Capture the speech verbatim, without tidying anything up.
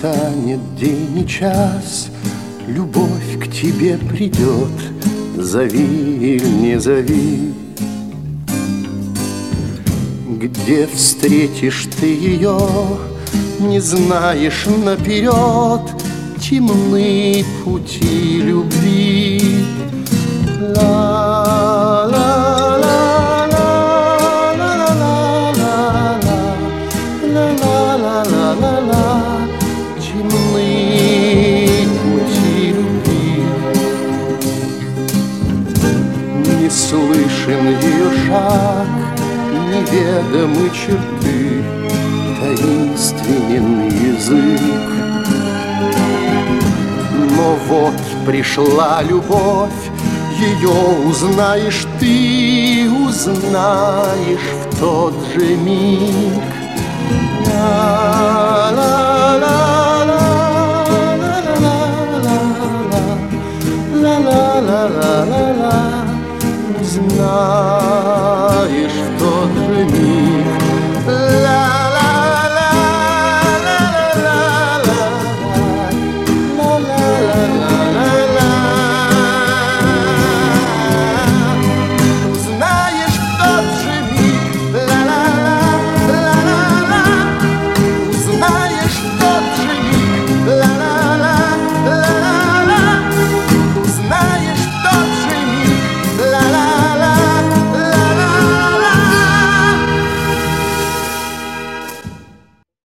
станет день и час, любовь к тебе придет, зови или не зови. Где встретишь ты ее, не знаешь наперед, темны пути любви. Ла-ла-ла-ла-ла-ла-ла-ла-ла-ла-ла-ла-ла, темны пути любви. Не слышен ее шаг, неведомы черты, таинственен язык. Но вот пришла любовь, ее узнаешь ты, узнаешь в тот же миг. Ла-ла-ла-ла-ла-ла-ла-ла-ла-ла, узнаешь в тот же миг.